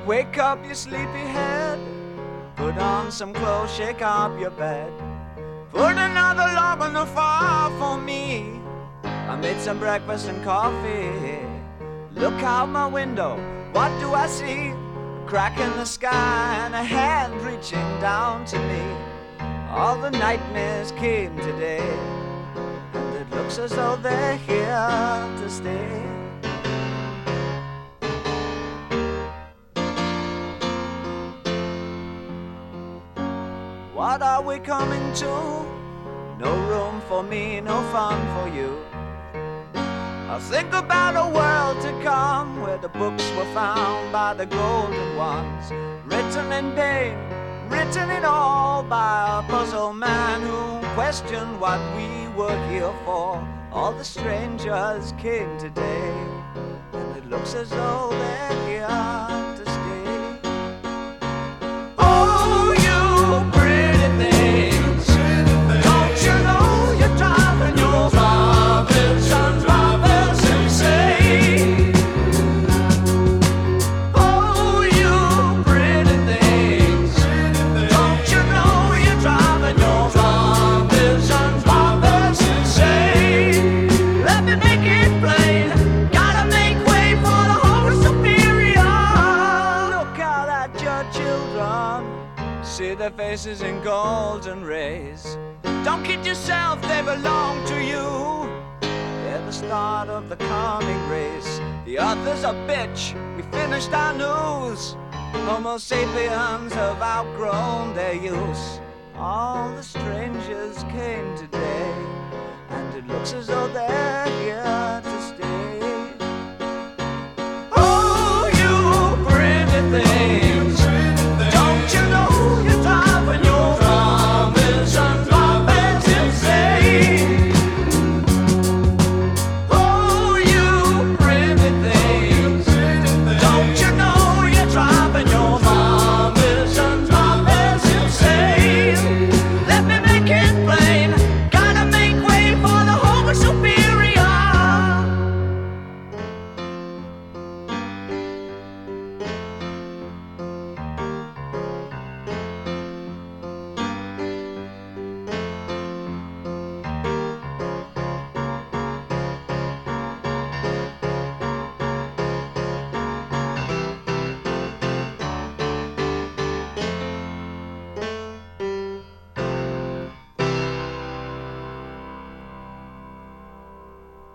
Wake up, you sleepy head. Put on some clothes, shake up your bed. Put another log on the fire for me. I made some breakfast and coffee. Look out my window, what do I see? A crack in the sky and a hand reaching down to me. All the nightmares came today, and it looks as though they're here to stay. What are we coming to? No room for me, no fun for you. I think about a world to come, where the books were found by the golden ones, written in pain, written it all by a puzzle man who questioned what we were here for. All the strangers came today, and it looks as though they're here to stay. Oh, you pretty things, don't you know you're driving your Robinson Roberts insane? Oh, you pretty things, don't you know you're driving your Robinson Roberts insane? Let me make it plain, gotta make way for the whole superior. Look out at your children, see their faces in golden rays. Don't kid yourself, they belong to you. They're the start of the coming race. The other's a bitch, we finished our news. Homo sapiens have outgrown their use. All the strangers came today, and it looks as though they're here